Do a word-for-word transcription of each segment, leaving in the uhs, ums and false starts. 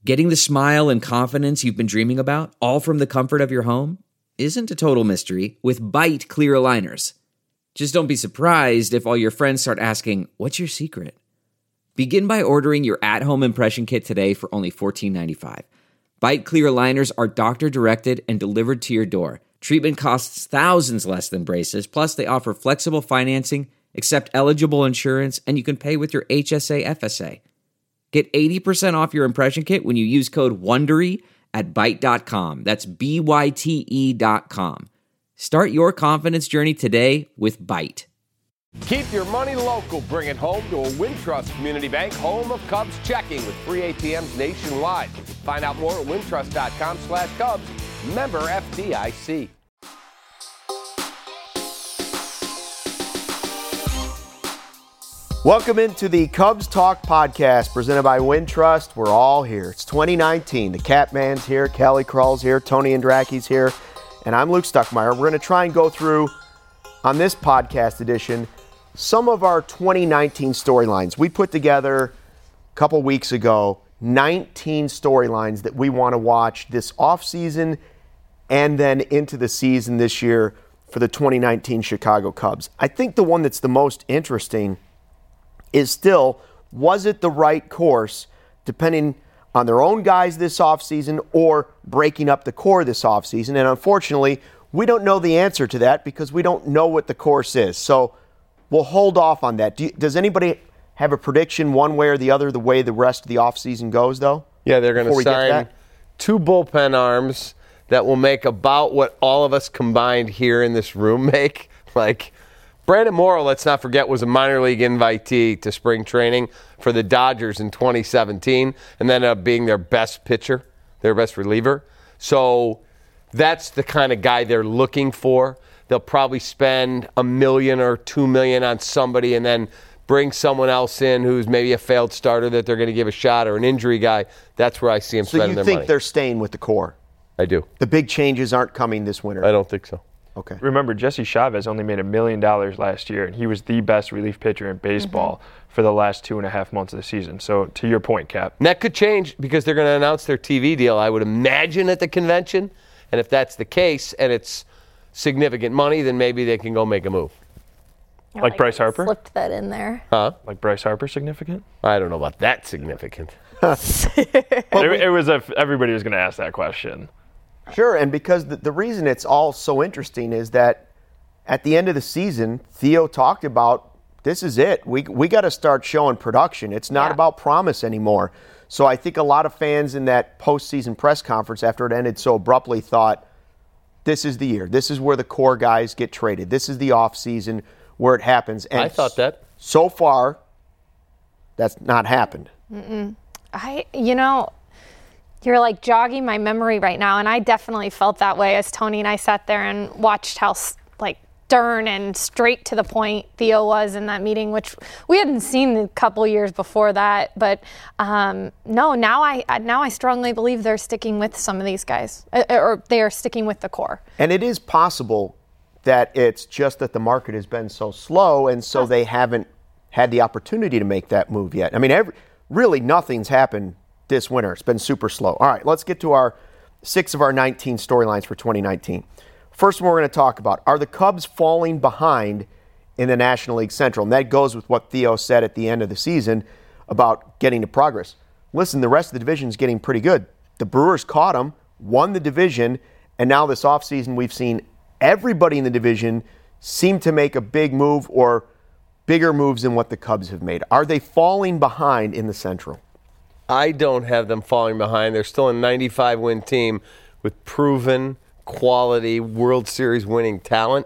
Getting the smile and confidence you've been dreaming about, all from the comfort of your home, isn't a total mystery with Byte clear aligners. Just don't be surprised if all your friends start asking, "What's your secret?" Begin by ordering your at-home impression kit today for only fourteen ninety-five. Byte clear aligners are doctor-directed and delivered to your door. Treatment costs thousands less than braces, plus they offer flexible financing, accept eligible insurance, and you can pay with your H S A F S A. Get eighty percent off your impression kit when you use code WONDERY at byte dot com. That's B Y T E dot com. Start your confidence journey today with Byte. Keep your money local. Bring it home to a Wintrust Community Bank, home of Cubs checking with free A T Ms nationwide. Find out more at wintrust dot com slash Cubs. Member F D I C. Welcome into the Cubs Talk podcast presented by Wintrust. We're all here. It's twenty nineteen. The Catman's here, Kelly Crawl's here, Tony Andracki's here, and I'm Luke Stuckmeyer. We're going to try and go through, on this podcast edition, some of our twenty nineteen storylines. We put together a couple weeks ago nineteen storylines that we want to watch this offseason and then into the season this year for the twenty nineteen Chicago Cubs. I think the one that's the most interesting is still, was it the right course, depending on their own guys this offseason or breaking up the core this offseason? And unfortunately, we don't know the answer to that because we don't know what the course is. So we'll hold off on that. Do you, does anybody have a prediction one way or the other, the way the rest of the offseason goes, though? Yeah, they're going to sign two bullpen arms that will make about what all of us combined here in this room make. Like, Brandon Morrow, let's not forget, was a minor league invitee to spring training for the Dodgers in twenty seventeen and then ended up being their best pitcher, their best reliever. So that's the kind of guy they're looking for. They'll probably spend a million or two million on somebody and then bring someone else in who's maybe a failed starter that they're going to give a shot, or an injury guy. That's where I see them so spending their money. So you think they're staying with the core? I do. The big changes aren't coming this winter? I don't think so. Okay. Remember, Jesse Chavez only made a million dollars last year, and he was the best relief pitcher in baseball mm-hmm. for the last two and a half months of the season. So, to your point, Cap. And that could change because they're going to announce their T V deal, I would imagine, at the convention. And if that's the case and it's significant money, then maybe they can go make a move. Like, like Bryce Harper? Slipped that in there. Huh? Like Bryce Harper significant? I don't know about that significant. it, it was a, everybody was going to ask that question. Sure, and because the, the reason it's all so interesting is that at the end of the season, Theo talked about, this is it. We we got to start showing production. It's not yeah. about promise anymore. So I think a lot of fans in that postseason press conference after it ended so abruptly thought, this is the year. This is where the core guys get traded. This is the offseason where it happens. And I thought that. So far, that's not happened. Mm-mm. I, you know... You're like jogging my memory right now, and I definitely felt that way as Tony and I sat there and watched how like stern and straight to the point Theo was in that meeting, which we hadn't seen a couple years before that. But um, no, now I now I strongly believe they're sticking with some of these guys, or they are sticking with the core. And it is possible that it's just that the market has been so slow, and so they haven't had the opportunity to make that move yet. I mean, every, really nothing's happened this winter. It's been super slow. All right, let's get to our six of our nineteen storylines for twenty nineteen. First one we're going to talk about, are the Cubs falling behind in the National League Central? And that goes with what Theo said at the end of the season about getting to progress. Listen, the rest of the division is getting pretty good. The Brewers caught them, won the division, and now this offseason we've seen everybody in the division seem to make a big move or bigger moves than what the Cubs have made. Are they falling behind in the Central? I don't have them falling behind. They're still a ninety-five win team with proven quality World Series winning talent.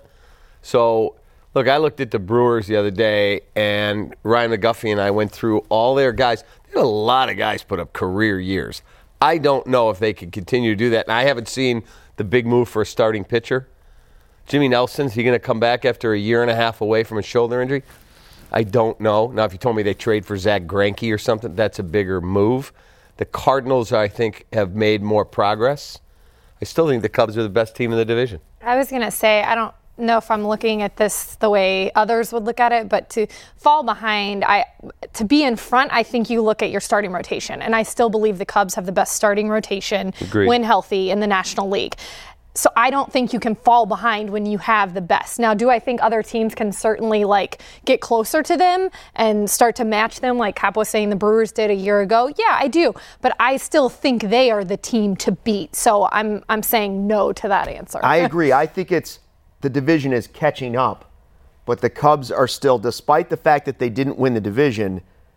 So, look, I looked at the Brewers the other day, and Ryan McGuffey and I went through all their guys. They had a lot of guys put up career years. I don't know if they can continue to do that. And I haven't seen the big move for a starting pitcher. Jimmy Nelson's he going to come back after a year and a half away from a shoulder injury? I don't know. Now, if you told me they trade for Zach Greinke or something, that's a bigger move. The Cardinals, I think, have made more progress. I still think the Cubs are the best team in the division. I was going to say, I don't know if I'm looking at this the way others would look at it, but to fall behind, I to be in front, I think you look at your starting rotation. And I still believe the Cubs have the best starting rotation Agreed. when healthy in the National League. So I don't think you can fall behind when you have the best. Now, do I think other teams can certainly like get closer to them and start to match them like Cap was saying the Brewers did a year ago? Yeah, I do. But I still think they are the team to beat. So I'm I'm saying no to that answer. I agree. I think it's the division is catching up, but the Cubs are still, despite the fact that they didn't win the division,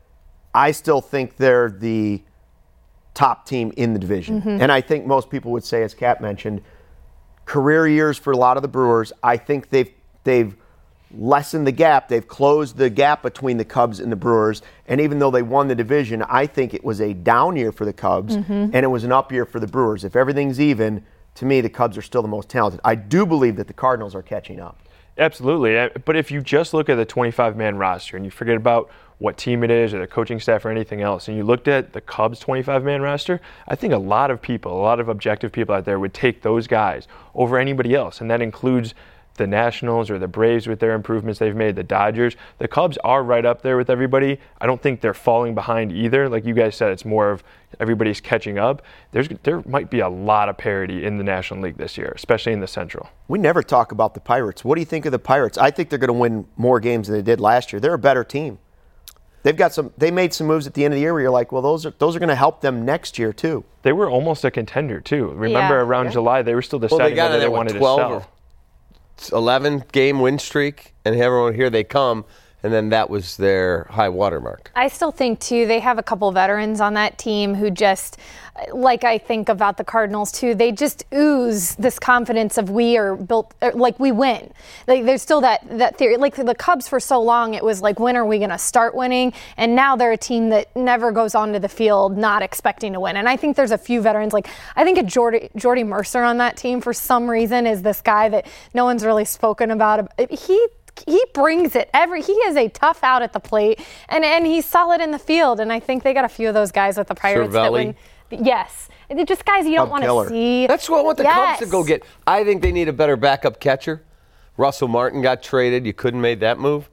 I still think they're the top team in the division. Mm-hmm. And I think most people would say, as Cap mentioned, career years for a lot of the Brewers. I think they've they've lessened the gap. They've closed the gap between the Cubs and the Brewers. And even though they won the division, I think it was a down year for the Cubs, mm-hmm. and it was an up year for the Brewers. If everything's even, to me, the Cubs are still the most talented. I do believe that the Cardinals are catching up. Absolutely. But if you just look at the twenty-five man roster and you forget about what team it is or the coaching staff or anything else, and you looked at the Cubs twenty-five man roster, I think a lot of people, a lot of objective people out there would take those guys over anybody else. And that includes the Nationals or the Braves with their improvements they've made, the Dodgers. The Cubs are right up there with everybody. I don't think they're falling behind either. Like you guys said, it's more of everybody's catching up. There's There might be a lot of parity in the National League this year, especially in the Central. We never talk about the Pirates. What do you think of the Pirates? I think they're going to win more games than they did last year. They're a better team. They've got some. They made some moves at the end of the year where you're like, well, those are those are going to help them next year too. They were almost a contender too. Remember, Yeah. around Yeah. July, they were still deciding Well, they got whether in they at, what, wanted to twelve sell. or eleven game win streak, and everyone, here they come, and then that was their high water mark. I still think, too, they have a couple veterans on that team who just, like I think about the Cardinals, too, they just ooze this confidence of we are built, er, like we win. Like there's still that, that theory. Like the Cubs for so long, it was like, when are we going to start winning? And now they're a team that never goes onto the field not expecting to win. And I think there's a few veterans. Like I think a Jordy, Jordy Mercer on that team for some reason is this guy that no one's really spoken about. He He brings it every. He is a tough out at the plate, and and he's solid in the field. And I think they got a few of those guys with the Pirates that Cervelli. win. Yes, they're just guys you don't want killer. to see. That's what I want the Yes. Cubs to go get. I think they need a better backup catcher. Russell Martin got traded. You couldn't make that move.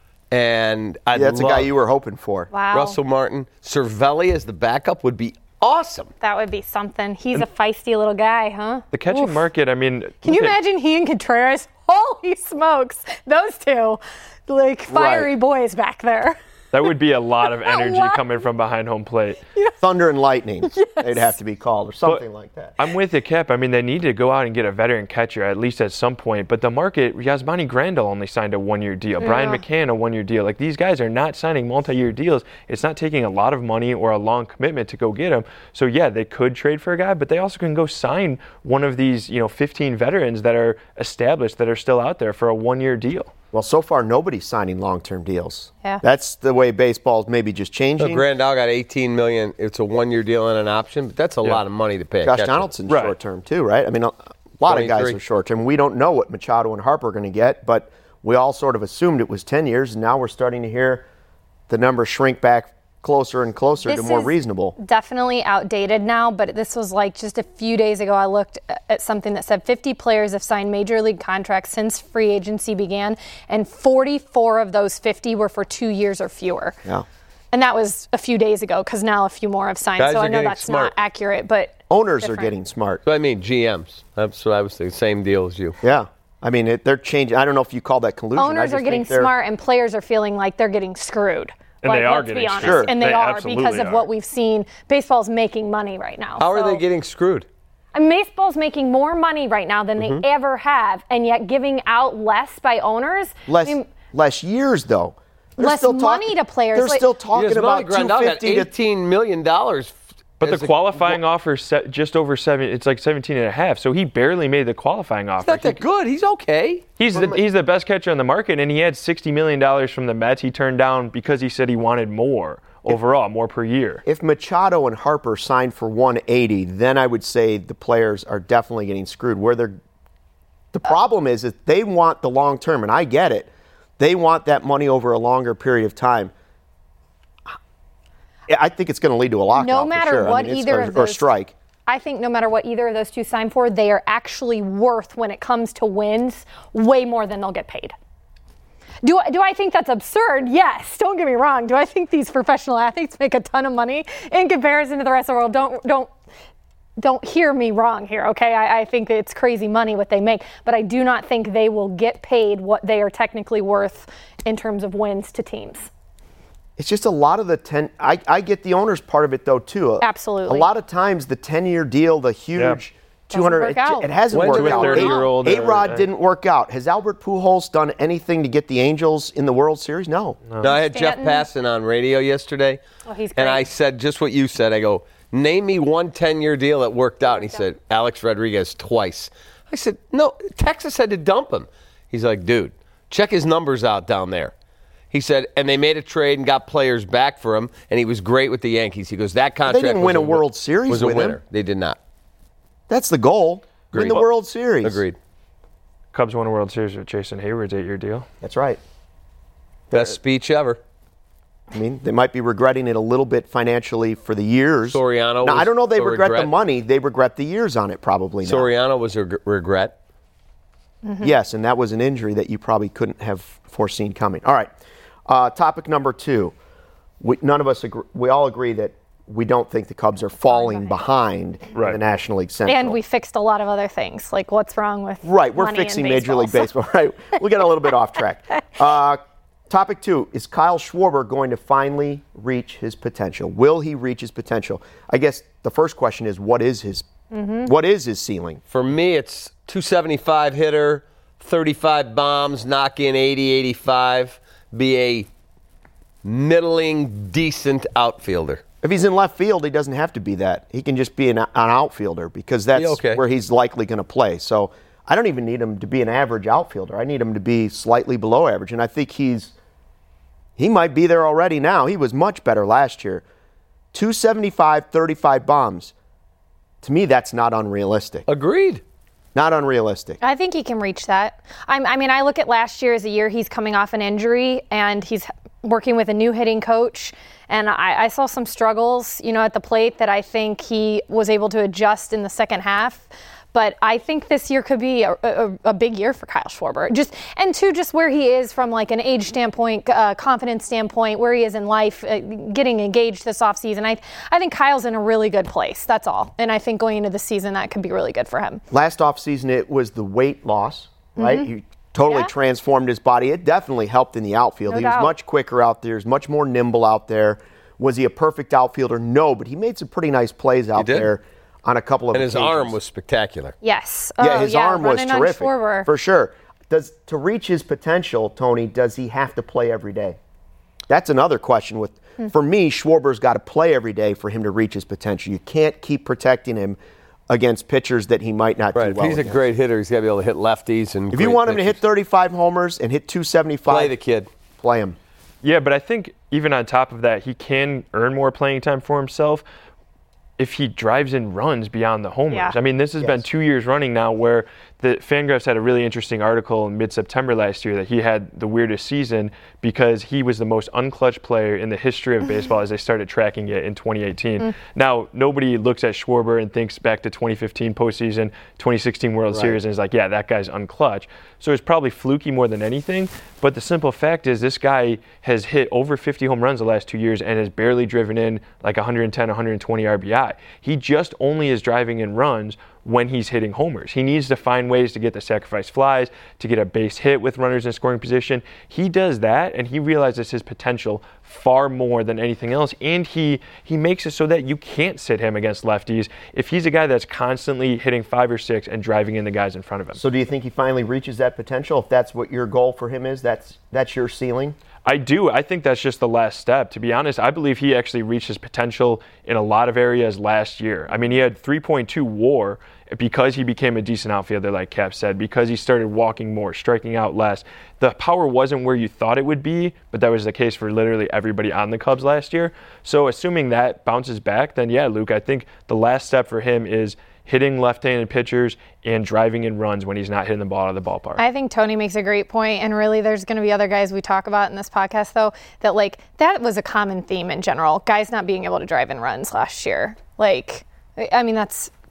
And I Yeah, that's a guy you were hoping for. Wow, Russell Martin. Cervelli as the backup would be awesome. that would be something. He's a feisty little guy, huh? The catching Oof. market, I mean. Can you look at- imagine he and Contreras? Holy smokes, those two, like fiery Right. boys back there. That would be a lot of energy lot. coming from behind home plate. Thunder and lightning, they'd have to be called, or something like that. I'm with you, Cap. I mean, they need to go out and get a veteran catcher at least at some point. But the market, Yasmani Grandal only signed a one-year deal. Yeah. Brian McCann, a one-year deal. Like, these guys are not signing multi-year deals. It's not taking a lot of money or a long commitment to go get them. So, yeah, they could trade for a guy, but they also can go sign one of these, you know, fifteen veterans that are established that are still out there for a one-year deal. Well, so far nobody's signing long-term deals. Yeah. That's the way baseball's maybe just changing. So Grandal got eighteen million dollars. It's a one-year deal and an option, but that's a Yeah. lot of money to pay. a Josh catcher. Donaldson's Right. short-term too, right? I mean, a lot of guys twenty-three. are short-term. We don't know what Machado and Harper are going to get, but we all sort of assumed it was ten years, and now we're starting to hear the numbers shrink back closer and closer to This more is reasonable. Definitely outdated now, but this was like just a few days ago. I looked at something that said fifty players have signed major league contracts since free agency began, and forty-four of those fifty were for two years or fewer. Yeah. And that was a few days ago because now a few more have signed. Guys so are I know getting that's smart. not accurate, but Owners different. are getting smart. So I mean, G Ms. That's what I was thinking. Same deal as you. Yeah. I mean, it, they're changing. I don't know if you call that collusion. I Owners just are getting think they're- smart, and players are feeling like they're getting screwed. And like, they are let's getting be honest. screwed. And they, They are absolutely because of are. what we've seen. Baseball's making money right now. How are so- they getting screwed? I mean, baseball's making more money right now than Mm-hmm. they ever have, and yet giving out less by owners. Less, I mean, less years, though. They're Less still money to players, They're like- still talking Yes, about Grandal two got fifty to eighteen million dollars. But the as a- qualifying offer set just over seven. It's like seventeen and a half. So he barely made the qualifying offer. Not that He- good. He's okay. He's the, he's the best catcher on the market, and he had sixty million dollars from the Mets. He turned down because he said he wanted more overall, more per year. If Machado and Harper signed for one eighty, then I would say the players are definitely getting screwed. Where they're, the problem is that they want the long term, and I get it. They want that money over a longer period of time. I think it's going to lead to a lockout. No for matter sure. I what mean, it's- either or, of or those- strike. I think no matter what either of those two sign for, they are actually worth, when it comes to wins, way more than they'll get paid. Do I, do I think that's absurd? Yes. Don't get me wrong. Do I think these professional athletes make a ton of money in comparison to the rest of the world? Don't don't don't hear me wrong here, okay? I, I think that it's crazy money what they make, but I do not think they will get paid what they are technically worth in terms of wins to teams. It's just a lot of the ten. I, I get the owner's part of it though too. Absolutely. A lot of times the ten-year deal, the huge. Yeah. two hundred, Doesn't work out. It, it hasn't When's worked it out. thirty-year-old, uh, A-Rod uh, didn't work out. Has Albert Pujols done anything to get the Angels in the World Series? No. No, I had Jeff Stanton. Passan on radio yesterday. Oh, he's And great. I said just what you said. I go, name me one ten-year deal that worked out. And he said, Alex Rodriguez twice. I said, no, Texas had to dump him. He's like, dude, check his numbers out down there. He said, and they made a trade and got players back for him, and he was great with the Yankees. He goes, that contract didn't was win a wi- World Series was a with him. winner. They did not. That's the goal. Win Agreed. the World Series. Agreed. Cubs won a World Series with Jason Hayward's eight-year deal. That's right. Best speech ever. I mean, they might be regretting it a little bit financially for the years. Soriano Now, was I don't know if they a regret, regret. the money. They regret the years on it probably now. Soriano was a g- regret. Yes, and that was an injury that you probably couldn't have foreseen coming. All right. Uh, topic number two. We, none of us agree. We all agree that we don't think the Cubs are falling behind in Right. the National League Central. And we fixed a lot of other things, like what's wrong with Right, we're money in fixing Major League baseball, Baseball. Right, we got a little bit off track. Uh, topic two, is Kyle Schwarber going to finally reach his potential? Will he reach his potential? I guess the first question is, what is his Mm-hmm. what is his ceiling? For me, it's two seventy-five hitter, thirty-five bombs, knock in eighty, eighty-five, be a middling, decent outfielder. If he's in left field, he doesn't have to be that. He can just be an, an outfielder because that's Yeah, okay. where he's likely going to play. So I don't even need him to be an average outfielder. I need him to be slightly below average, and I think he's he might be there already now. He was much better last year. two seventy-five, thirty-five bombs. To me, that's not unrealistic. Agreed. Not unrealistic. I think he can reach that. I'm, I mean, I look at last year as a year he's coming off an injury and he's working with a new hitting coach. And I, I saw some struggles, you know, at the plate that I think he was able to adjust in the second half. But I think this year could be a, a, a big year for Kyle Schwarber. Just and two, just where he is from like an age standpoint, uh, confidence standpoint, where he is in life, uh, getting engaged this offseason. I I think Kyle's in a really good place. That's all. And I think going into the season, that could be really good for him. Last offseason, it was the weight loss, right? He totally Yeah. transformed his body. It definitely helped in the outfield. No he doubt. was much quicker out there. He was much more nimble out there. Was he a perfect outfielder? No, but he made some pretty nice plays out did. there on a couple of And his occasions. arm was spectacular. Yes. Yeah, oh, his yeah, arm was running on terrific. Schwarber. For sure. Does to reach his potential, Tony, does he have to play every day? That's another question. With Hmm. For me, Schwarber's got to play every day for him to reach his potential. You can't keep protecting him against pitchers that he might not Right. do If well he's a against. great hitter, he's got to be able to hit lefties. And If you great want him to hit pitches. thirty-five homers and hit two seventy-five, play the kid. play him. Yeah, but I think even on top of that, he can earn more playing time for himself if he drives in runs beyond the homers. Yeah. I mean, this has been Yes. two years running now where the Fangraphs had a really interesting article in mid-September last year that he had the weirdest season because he was the most unclutch player in the history of baseball as they started tracking it in twenty eighteen. Now, nobody looks at Schwarber and thinks back to twenty fifteen postseason, twenty sixteen World Right. Series, and is like, yeah, that guy's unclutch. So it's probably fluky more than anything. But the simple fact is this guy has hit over fifty home runs the last two years and has barely driven in like one ten, one twenty R B I. He just only is driving in runs when he's hitting homers. He needs to find ways to get the sacrifice flies, to get a base hit with runners in scoring position. He does that, and he realizes his potential far more than anything else. And he he makes it so that you can't sit him against lefties if he's a guy that's constantly hitting five or six and driving in the guys in front of him. So do you think he finally reaches that potential? If that's what your goal for him is, that's that's your ceiling? I do. I think that's just the last step. To be honest, I believe he actually reached his potential in a lot of areas last year. I mean, he had three point two WAR because he became a decent outfielder, like Cap said, because he started walking more, striking out less. The power wasn't where you thought it would be, but that was the case for literally everybody on the Cubs last year. So assuming that bounces back, then yeah, Luke, I think the last step for him is hitting left-handed pitchers and driving in runs when he's not hitting the ball out of the ballpark. I think Tony makes a great point, and really there's going to be other guys we talk about in this podcast, though, that, like, that was a common theme in general. Guys not being able to drive in runs last year. Like, I mean, that's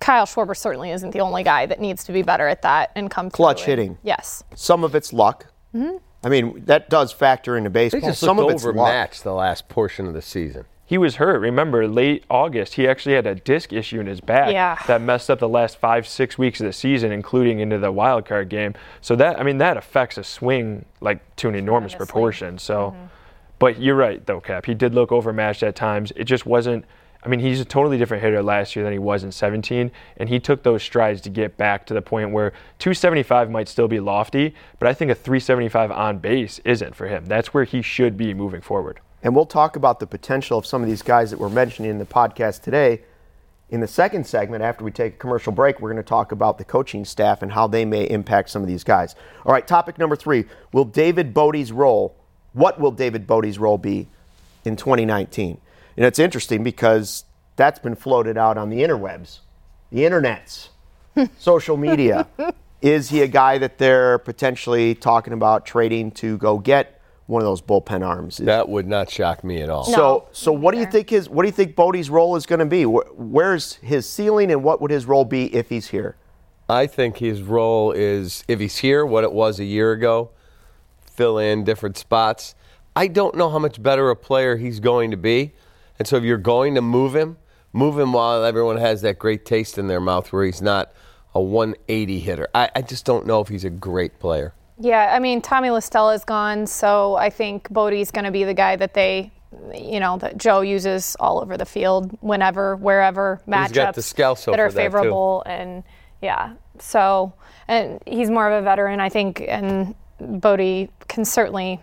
Kyle Schwarber certainly isn't the only guy that needs to be better at that and come Clutch through. hitting. And, yes. Some of it's luck. Mm-hmm. I mean, that does factor into baseball. They just Some looked of it's luck. overmatched the last portion of the season. He was hurt. Remember, late August, he actually had a disc issue in his back Yeah. that messed up the last five, six weeks of the season, including into the wild card game. So that, I mean, that affects a swing like to an enormous Tremendously. proportion. So, Mm-hmm. but you're right, though, Cap. He did look overmatched at times. It just wasn't. I mean, he's a totally different hitter last year than he was in seventeen, and he took those strides to get back to the point where two seventy-five might still be lofty, but I think a three seventy-five on base isn't for him. That's where he should be moving forward. And we'll talk about the potential of some of these guys that we're mentioning in the podcast today. In the second segment, after we take a commercial break, we're going to talk about the coaching staff and how they may impact some of these guys. All right, topic number three. Will David Bodie's role, what will David Bodie's role be in twenty nineteen? And it's interesting because that's been floated out on the interwebs, the internets, social media. Is he a guy that they're potentially talking about trading to go get one of those bullpen arms? That would not shock me at all. So, No, so what do you think his what do you think Bodie's role is going to be? Wh- Where's his ceiling, and what would his role be if he's here? I think his role is, if he's here, what it was a year ago, fill in different spots. I don't know how much better a player he's going to be. And so if you're going to move him, move him while everyone has that great taste in their mouth where he's not a one eighty hitter. I, I just don't know if he's a great player. Yeah, I mean, Tommy La Stella is gone, so I think Bodie's going to be the guy that they, you know, that Joe uses all over the field, whenever, wherever, matchups He's got the Scalzo that are for that, too. favorable. And, yeah, so, and he's more of a veteran, I think, and Bodie can certainly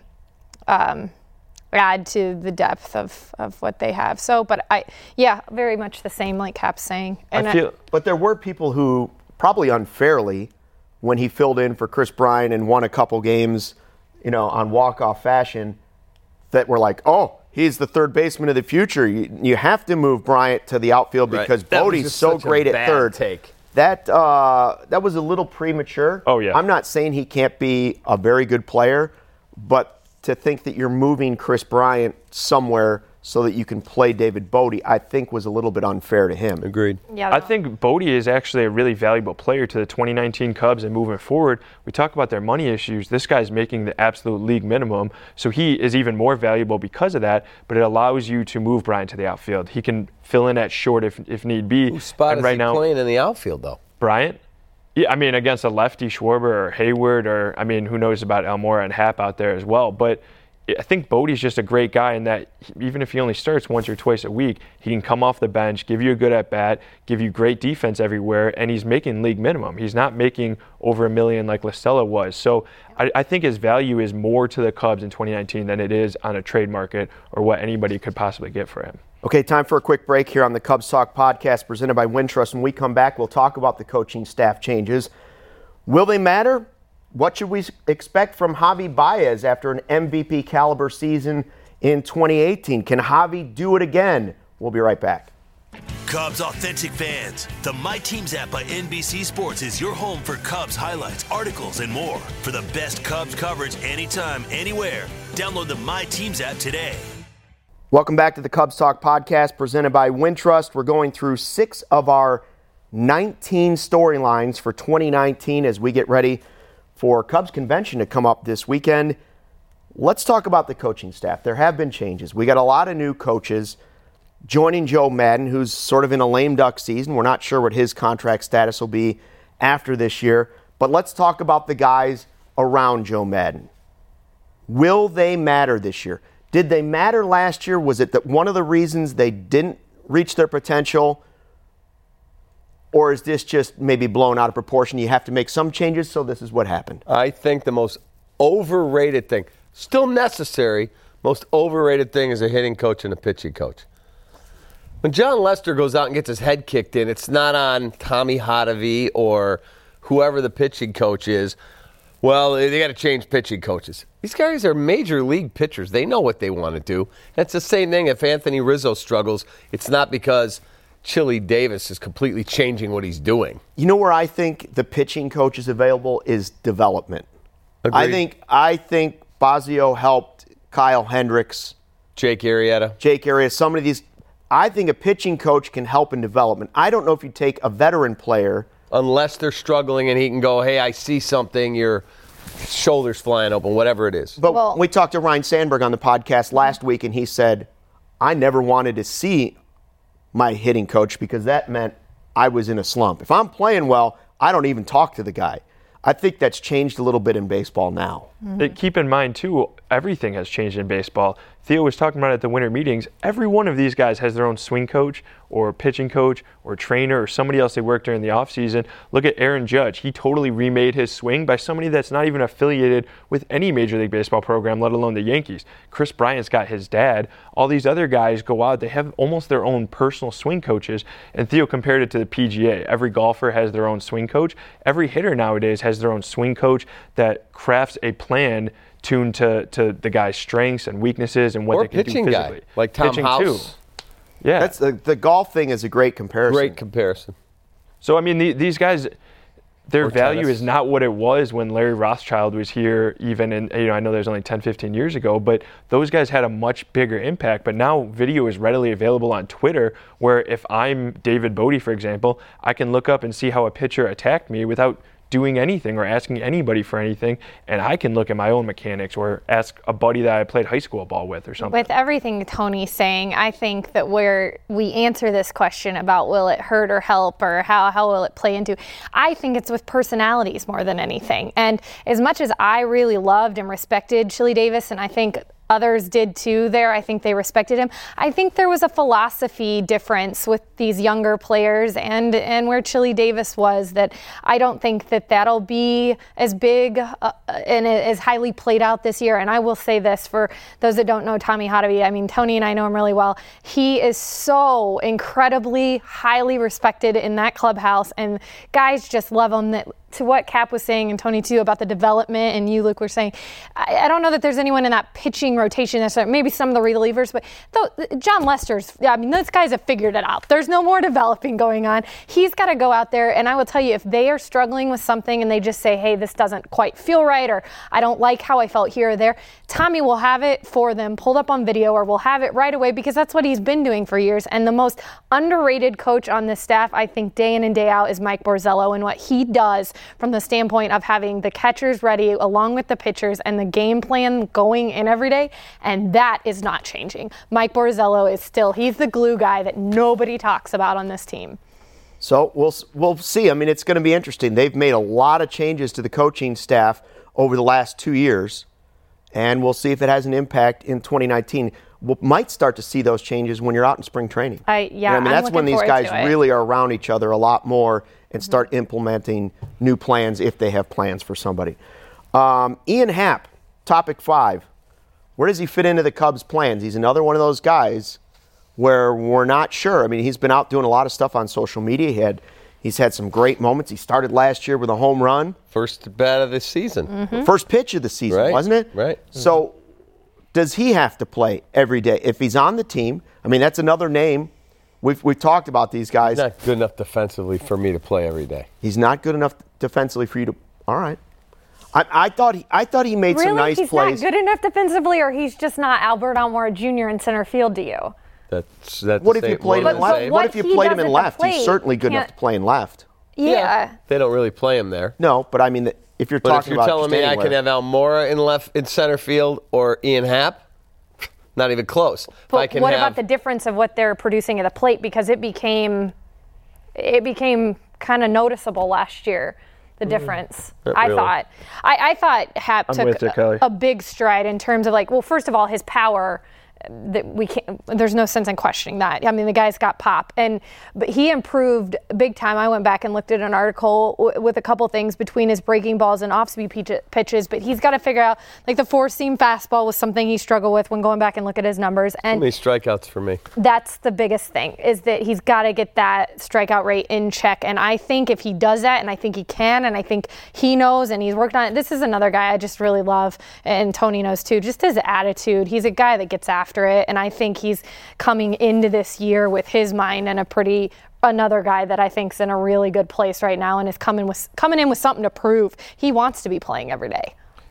um, add to the depth of, of what they have. So, but I, yeah, very much the same, like Cap's saying. And I feel But there were people who, probably unfairly, when he filled in for Chris Bryant and won a couple games, you know, on walk-off fashion, that were like, oh, he's the third baseman of the future. You, you have to move Bryant to the outfield Right. because That was Bodie's just so such a great at bad third. take. That uh, that was a little premature. Oh, yeah. I'm not saying he can't be a very good player, but to think that you're moving Chris Bryant somewhere so that you can play David Bodie, I think was a little bit unfair to him. Agreed. yeah, I think Bodie is actually a really valuable player to the twenty nineteen Cubs and moving forward. We talk about their money issues. This guy's making the absolute league minimum, so he is even more valuable because of that, but it allows you to move Bryant to the outfield. He can fill in at short if if need be. Whose spot and is right he now, playing in the outfield, though? Bryant? Yeah, I mean, against a lefty, Schwarber or Hayward, or, I mean, who knows about Almora and Happ out there as well. But I think Bodie's just a great guy in that even if he only starts once or twice a week, he can come off the bench, give you a good at-bat, give you great defense everywhere, and he's making league minimum. He's not making over a million like La Stella was. So I, I think his value is more to the Cubs in twenty nineteen than it is on a trade market or what anybody could possibly get for him. Okay, time for a quick break here on the Cubs Talk podcast presented by Wintrust. When we come back, we'll talk about the coaching staff changes. Will they matter? What should we expect from Javi Baez after an M V P caliber season in twenty eighteen? Can Javi do it again? We'll be right back. Cubs Authentic Fans. The My Teams app by N B C Sports is your home for Cubs highlights, articles, and more. For the best Cubs coverage anytime, anywhere. Download the My Teams app today. Welcome back to the Cubs Talk podcast presented by Wintrust. We're going through six of our nineteen storylines for twenty nineteen as we get ready for Cubs Convention to come up this weekend. Let's talk about the coaching staff. There have been changes. We got a lot of new coaches joining Joe Maddon, who's sort of in a lame duck season. We're not sure what his contract status will be after this year. But let's talk about the guys around Joe Maddon. Will they matter this year? Did they matter last year? Was it that one of the reasons they didn't reach their potential? Or is this just maybe blown out of proportion? You have to make some changes, so this is what happened. I think the most overrated thing, still necessary, most overrated thing is a hitting coach and a pitching coach. When John Lester goes out and gets his head kicked in, it's not on Tommy Hotovy or whoever the pitching coach is. Well, they got to change pitching coaches. These guys are major league pitchers. They know what they want to do. That's the same thing if Anthony Rizzo struggles. It's not because Chili Davis is completely changing what he's doing. You know where I think the pitching coach is available is development. Agreed. I think I think Bosio helped Kyle Hendricks, Jake Arrieta. Jake Arrieta, some of these. I think a pitching coach can help in development. I don't know if you take a veteran player. Unless they're struggling and he can go, hey, I see something, your shoulders flying open, whatever it is. But Well- we talked to Ryan Sandberg on the podcast last week, and he said, I never wanted to see my hitting coach because that meant I was in a slump. If I'm playing well, I don't even talk to the guy. I think that's changed a little bit in baseball now. Uh, Keep in mind, too, everything has changed in baseball. Theo was talking about it at the winter meetings. Every one of these guys has their own swing coach or pitching coach or trainer or somebody else they work during the offseason. Look at Aaron Judge. He totally remade his swing by somebody that's not even affiliated with any Major League Baseball program, let alone the Yankees. Chris Bryant's got his dad. All these other guys go out. They have almost their own personal swing coaches. And Theo compared it to the P G A. Every golfer has their own swing coach. Every hitter nowadays has their own swing coach that crafts a plan tuned to, to the guy's strengths and weaknesses and what Or they can do pitching physically. guy, like Tom Pitching House. too. Yeah. That's the, the golf thing is a great comparison. Great comparison. So, I mean, the, these guys, their Or value tennis. is not what it was when Larry Rothschild was here, even in, you know, I know there's only ten, fifteen years ago, but those guys had a much bigger impact. But now video is readily available on Twitter, where if I'm David Bodie, for example, I can look up and see how a pitcher attacked me without doing anything or asking anybody for anything, and I can look at my own mechanics or ask a buddy that I played high school ball with or something. With everything Tony's saying, I think that where we answer this question about will it hurt or help or how, how will it play into, I think it's with personalities more than anything. And as much as I really loved and respected Chili Davis, and I think others did too there, I think they respected him, I think there was a philosophy difference with these younger players and, and where Chili Davis was that I don't think that that'll be as big uh, and as highly played out this year. And I will say this for those that don't know Tommy Hotovy, I mean, Tony and I know him really well. He is so incredibly highly respected in that clubhouse, and guys just love him. That to what Cap was saying and Tony too about the development, and you, Luke, were saying, I, I don't know that there's anyone in that pitching rotation necessarily, maybe some of the relievers, but though, John Lester's, I mean, those guys have figured it out. There's no more developing going on. He's got to go out there, and I will tell you, if they are struggling with something and they just say, hey, this doesn't quite feel right, or I don't like how I felt here or there, Tommy will have it for them pulled up on video, or will have it right away, because that's what he's been doing for years. And the most underrated coach on this staff, I think, day in and day out, is Mike Borzello, and what he does from the standpoint of having the catchers ready along with the pitchers and the game plan going in every day, and that is not changing. Mike Borzello is still, he's the glue guy that nobody talks about on this team. So we'll we'll see. I mean, it's going to be interesting. They've made a lot of changes to the coaching staff over the last two years, and we'll see if it has an impact in twenty nineteen. We might start to see those changes when you're out in spring training. I, yeah, You know, I mean, I'm that's when looking these forward guys to it. really are around each other a lot more and start implementing new plans if they have plans for somebody. Um, Ian Happ, topic five. Where does he fit into the Cubs' plans? He's another one of those guys where we're not sure. I mean, he's been out doing a lot of stuff on social media. He had, he's had some great moments. He started last year with a home run. First bat of the season. Mm-hmm. First pitch of the season, Right, wasn't it? right. So does he have to play every day? If he's on the team, I mean, that's another name. We've, we've talked about these guys. He's not good enough defensively for me to play every day. He's not good enough defensively for you to. All right. I, I thought he. I thought he made Really? some nice he's plays. not good enough defensively, or he's just not Albert Almora Junior in center field to you? That's that's. What the if you same- played him one in and the left? same. What what if you he played him does in at the left? He's plate certainly good enough can't- to play in left. Yeah. They don't really play him there. No, but I mean, that if you're But if talking you're about telling just me I anywhere. can have Almora in left in center field or Ian Happ, not even close. If But I can what have, about the difference of what they're producing at the plate? Because it became, it became kind of noticeable last year. The difference, Not I really. thought. I, I thought Happ I'm took with you, a, Kelly. a big stride in terms of like, well, first of all, his power. That we can't. There's no sense in questioning that. I mean, the guy's got pop, and but he improved big time. I went back and looked at an article w- with a couple things between his breaking balls and off-speed pitch- pitches. But he's got to figure out, like the four-seam fastball was something he struggled with when going back and look at his numbers. Too And many strikeouts for me. that's the biggest thing, is that he's got to get that strikeout rate in check. And I think if he does that, and I think he can, and I think he knows, and he's worked on it. This is another guy I just really love, and Tony knows too, just his attitude. He's a guy that gets after it, and I think he's coming into this year with his mind and a pretty another guy that I think's in a really good place right now and is coming with coming in with something to prove. He wants to be playing every day.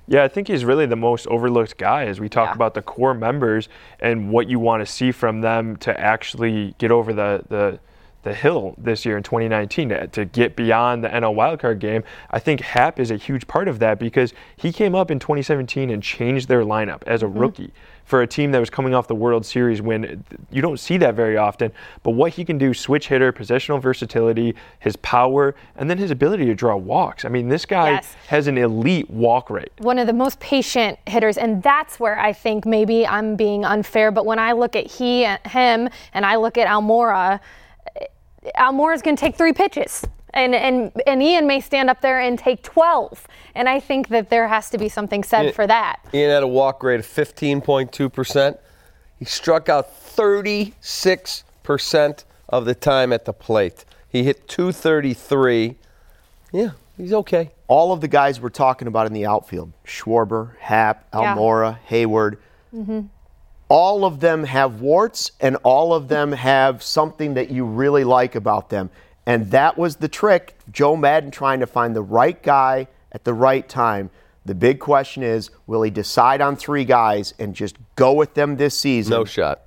Yeah, I think he's really the most overlooked guy as we talk Yeah. about the core members and what you want to see from them to actually get over the the, the hill this year in twenty nineteen, to, to get beyond the N L wildcard game. I think Happ is a huge part of that because he came up in twenty seventeen and changed their lineup as a mm-hmm. rookie for a team that was coming off the World Series win. You don't see that very often, but what he can do, switch hitter, positional versatility, his power, and then his ability to draw walks. I mean, this guy yes. has an elite walk rate. One of the most patient hitters, and that's where I think maybe I'm being unfair, but when I look at he, him and I look at Almora, Almora's going to take three pitches. And, and and Ian may stand up there and take twelve. And I think that there has to be something said Ian, for that. Ian had a walk rate of fifteen point two percent. He struck out thirty-six percent of the time at the plate. He hit two thirty-three. Yeah, he's okay. All of the guys we're talking about in the outfield, Schwarber, Happ, Almora, yeah. Hayward, mm-hmm. all of them have warts and all of them have something that you really like about them. And that was the trick, Joe Maddon trying to find the right guy at the right time. The big question is, will he decide on three guys and just go with them this season? No shot.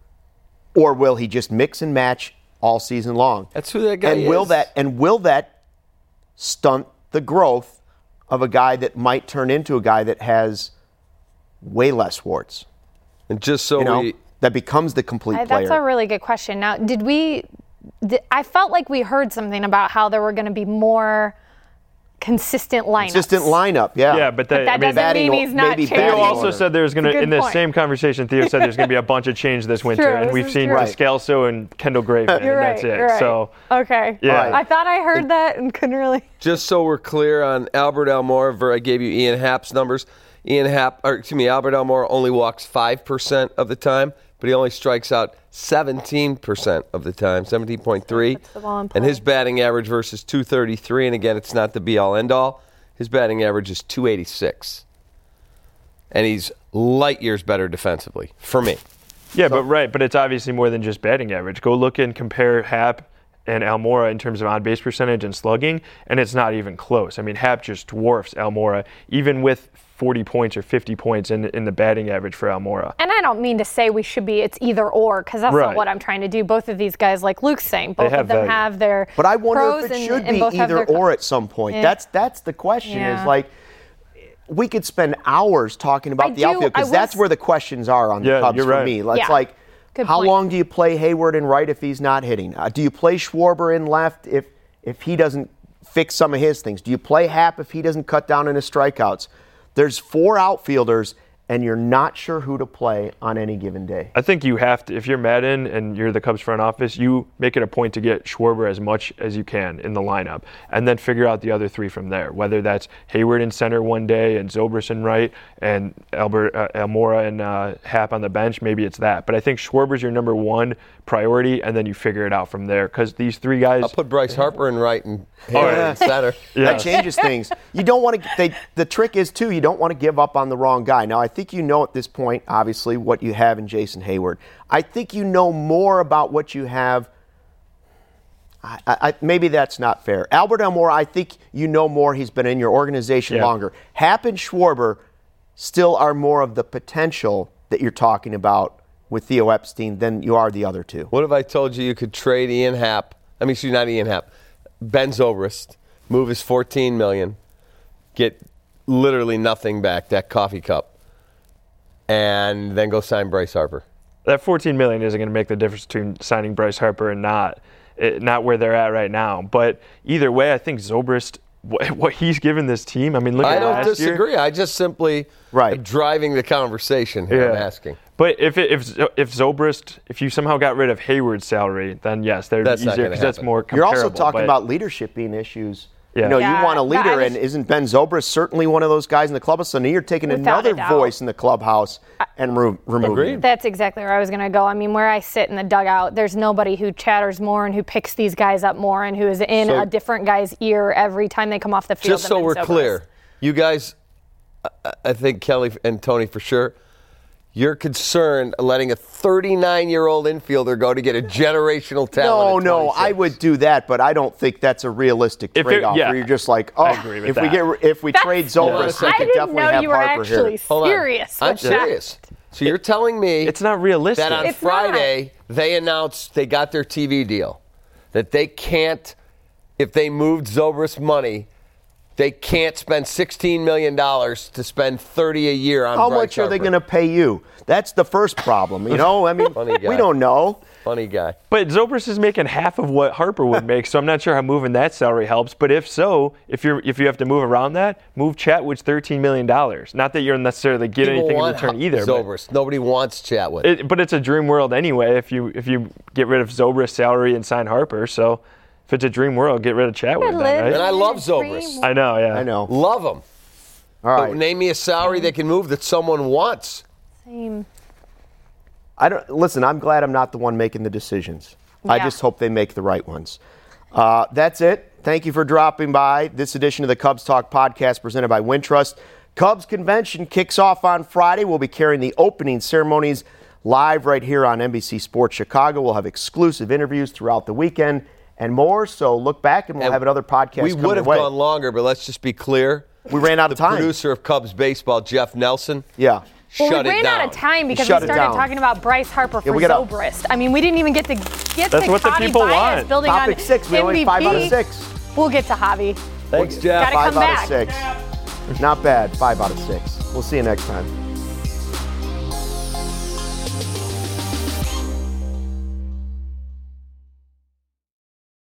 Or will he just mix and match all season long? That's who that guy and is. Will that, and will that stunt the growth of a guy that might turn into a guy that has way less warts? And just so you know, we... that becomes the complete I, player. That's a really good question. Now, did we... I felt like we heard something about how there were going to be more consistent lineups. Consistent lineup, yeah. Yeah, but, they, but that I mean, doesn't mean he's not changing. Theo also said there's going to, in this point. same conversation, Theo said there's going to be a bunch of change this winter, true, and this we've seen right. Descalso and Kendall Graveman, You're and right, that's it. Right. So okay, yeah. Right. I thought I heard that and couldn't really. Just so we're clear on Albert Almora, I gave you Ian Happ's numbers. Ian Happ, or excuse me, Albert Almora only walks five percent of the time, but he only strikes out seventeen percent of the time, seventeen point three. And his batting average versus two thirty-three, and again, it's not the be-all, end-all. His batting average is two eighty-six. And he's light years better defensively, for me. Yeah, so, but right, but it's obviously more than just batting average. Go look and compare Happ and Almora in terms of on-base percentage and slugging, and it's not even close. I mean, Happ just dwarfs Almora, even with forty points or fifty points in in the batting average for Almora. And I don't mean to say we should be, it's either or, because that's right. not what I'm trying to do. Both of these guys, like Luke's saying, both of them value. have their But I wonder pros if it and, should and be both have either their or at some point. Yeah. That's that's the question Yeah. is like, we could spend hours talking about I the do- outfield because I that's was- where the questions are on Yeah, the Cubs you're for right. me. It's Yeah. like, Good how point. long do you play Hayward in right if he's not hitting? Uh, do you play Schwarber in left if if he doesn't fix some of his things? Do you play Happ if he doesn't cut down on his strikeouts? There's four outfielders, and you're not sure who to play on any given day. I think you have to, if you're Maddon and you're the Cubs front office, you make it a point to get Schwarber as much as you can in the lineup and then figure out the other three from there, whether that's Hayward in center one day and Zobrist in right and Albert uh, Almora and uh, Happ on the bench. Maybe it's that. But I think Schwarber's your number one priority, and then you figure it out from there because these three guys. I'll put Bryce Harper in right and Hayward yeah. in center. Yeah. That changes things. You don't want to. They, the trick is too. You don't want to give up on the wrong guy. Now, I think you know at this point, obviously, what you have in Jason Hayward. I think you know more about what you have. I, I, maybe that's not fair. Albert Almora, I think you know more. He's been in your organization yeah. longer. Happ and Schwarber still are more of the potential that you're talking about with Theo Epstein than you are the other two. What if I told you you could trade Ian Happ? I mean, excuse me, not Ian Happ. Ben Zobrist, move his fourteen million dollars, get literally nothing back, that coffee cup, and then go sign Bryce Harper. That fourteen million dollars isn't going to make the difference between signing Bryce Harper and not, it, not where they're at right now. But either way, I think Zobrist, what, what he's given this team, I mean, look I at don't last disagree. year. I just simply Right. am driving the conversation here. I'm asking. But if it, if if Zobrist, if you somehow got rid of Hayward's salary, then yes, they're That's not easier gonna because that's happen. more You're comparable. also talking but- about leadership being issues. Yeah. You know, Yeah, you want a but I leader, just- and isn't Ben Zobrist certainly one of those guys in the clubhouse? So now you're taking Without a another doubt. voice in the clubhouse and re- removing Agreed. him. That's exactly where I was going to go. I mean, where I sit in the dugout, there's nobody who chatters more and who picks these guys up more and who is in So- a different guy's ear every time they come off the field. Just than so Ben we're Zobrist. clear, you guys, I- I think Kelly and Tony for sure, you're concerned letting a thirty-nine-year-old infielder go to get a generational talent. No, no, I would do that, but I don't think that's a realistic If it- trade-off. yeah. Where you're just like, oh, I agree with if that. we get if we That's- trade Zobrist, Yeah. I I could didn't definitely know have you were Harper actually here. Hold on. serious. I'm with that. serious. So you're telling me It's not realistic. that on It's Friday they announced they got their T V deal, that they can't, if they moved Zobrist money, they can't spend sixteen million dollars to spend thirty a year on How Bryce much are they Harper. going to pay you? That's the first problem. You know, I mean, Funny guy. we don't know. Funny guy. But Zobrist is making half of what Harper would make, so I'm not sure how moving that salary helps. But if so, if you're if you have to move around that, move Chatwood's thirteen million dollars. Not that you're necessarily getting People anything in want return either. But, Zobrist. Nobody wants Chatwood. it, but it's a dream world anyway. If you if you get rid of Zobrist's salary and sign Harper, so if it's a dream world, get rid of Chatwood, then, live right? And I love Dream Zobrist. I know, yeah. I know. Love him. All But right. name me a salary they can move that someone wants. Same. I don't listen. I'm glad I'm not the one making the decisions. I Yeah. just hope they make the right ones. Uh, that's it. Thank you for dropping by this edition of the Cubs Talk podcast presented by Wintrust. Cubs convention kicks off on Friday. We'll be carrying the opening ceremonies live right here on N B C Sports Chicago. We'll have exclusive interviews throughout the weekend and more. So look back and we'll And have another podcast. We come would your have way. gone longer, but let's just be clear. We ran out of The time. producer of Cubs baseball, Jeff Nelson, Yeah. Well, shut we it ran down. out of time because we Shut it started down. talking about Bryce Harper for we gotta- Zobrist. I mean, we didn't even get to get That's to what the Javi people Baez want. building Topic on six. We M only V P. five out of six. We'll get to Javi. Thanks, Jeff. Gotta Five come out back. of six. Not bad. Five out of six. We'll see you next time.